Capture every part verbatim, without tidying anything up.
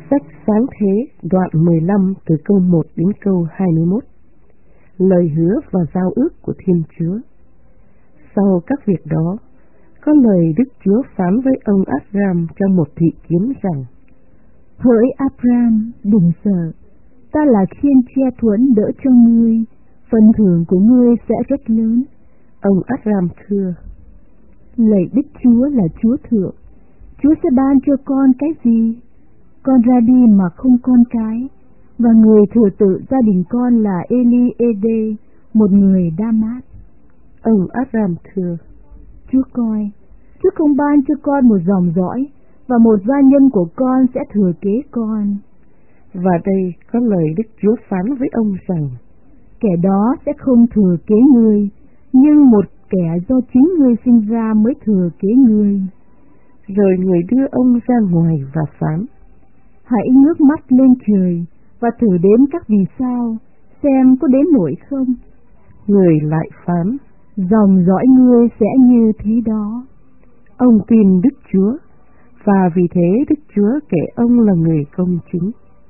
Sách Sáng Thế đoạn mười lăm từ câu một đến câu hai mươi mốt. Lời hứa và giao ước của Thiên Chúa. Sau các việc đó, có lời Đức Chúa phán với ông Abram trong một thị kiến rằng: Hỡi Abram, đừng sợ, ta là Thiên che thuẫn đỡ cho ngươi, phần thưởng của ngươi sẽ rất lớn. Ông Abram thưa: Lạy Đức Chúa là Chúa thượng, Chúa sẽ ban cho con cái gì? Con ra đi mà không con cái, và người thừa tự gia đình con là Eli-ê-đê, một người Đa-mát. Ông Abram thưa: Chúa coi, Chúa không ban cho con một dòng dõi, và một gia nhân của con sẽ thừa kế con. Và đây có lời Đức Chúa phán với ông rằng: Kẻ đó sẽ không thừa kế ngươi, nhưng một kẻ do chính ngươi sinh ra mới thừa kế ngươi. Rồi người đưa ông ra ngoài và phán: Hãy ngước mắt lên trời và thử đếm các vì sao, xem có đếm nổi không. Người lại phán: Dòng dõi ngươi sẽ như thế đó. Ông tin Đức Chúa, và vì thế Đức Chúa kể ông là người công chính.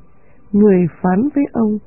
Người phán với ông: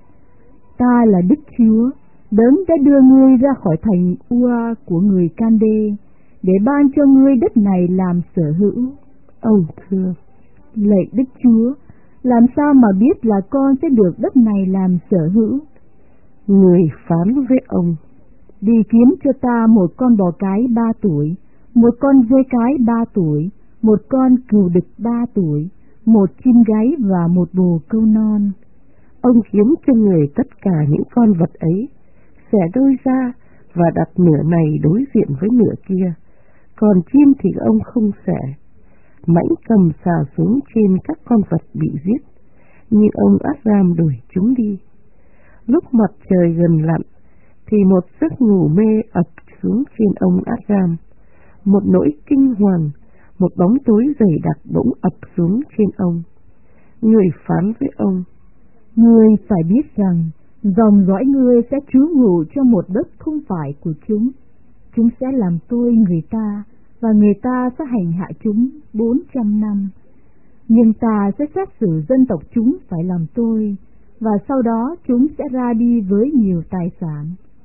Ta là Đức Chúa, đấng đã đưa ngươi ra khỏi thành Ua của người Can-đê, để ban cho ngươi đất này làm sở hữu. Ông thưa: Lạy Đức Chúa, làm sao mà biết là con sẽ được đất này làm sở hữu? Người phán với ông: Đi kiếm cho ta một con bò cái ba tuổi, một con dê cái ba tuổi, một con cừu đực ba tuổi, một chim gáy và một bồ câu non. Ông kiếm cho người tất cả những con vật ấy, xẻ đôi ra và đặt nửa này đối diện với nửa kia, còn chim thì ông không xẻ. Mãnh cầm xà xuống trên các con vật bị giết, nhưng ông Abram đuổi chúng đi. Lúc mặt trời gần lặn, thì một giấc ngủ mê ập xuống trên ông Abram. Một nỗi kinh hoàng, một bóng tối dày đặc bỗng ập xuống trên ông. Người phán với ông: Ngươi phải biết rằng dòng dõi ngươi sẽ trú ngụ trong một đất không phải của chúng. Chúng sẽ làm tôi người ta, và người ta sẽ hành hạ chúng bốn trăm năm. Nhưng ta sẽ xét xử dân tộc chúng phải làm tôi, và sau đó chúng sẽ ra đi với nhiều tài sản.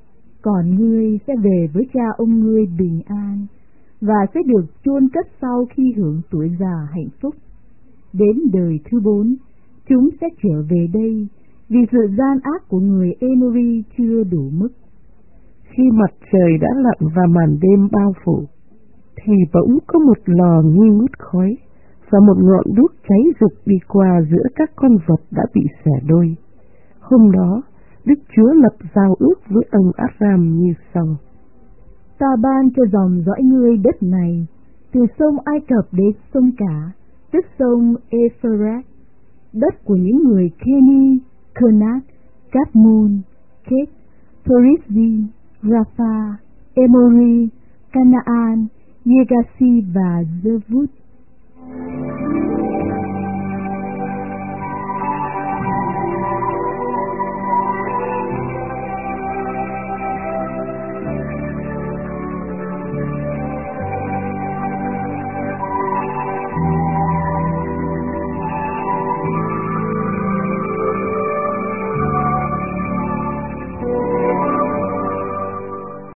Còn ngươi sẽ về với cha ông ngươi bình an, và sẽ được chôn cất sau khi hưởng tuổi già hạnh phúc. Đến đời thứ bốn, chúng sẽ trở về đây, vì sự gian ác của người Emori chưa đủ mức. Khi mặt trời đã lặn và màn đêm bao phủ, thì bỗng có một lò nghi ngút khói và một ngọn đuốc cháy rực đi qua giữa các con vật đã bị xẻ đôi. Hôm đó, Đức Chúa lập giao ước với ông Abram như sau: Ta ban cho dòng dõi ngươi đất này, từ sông Ai Cập đến sông Cả, tức sông Euphrates, đất của những người Keni, Kenat, Cadmon, Ket, Perizzi, Rapha, Emori, Canaan, Yegasi và Zevut.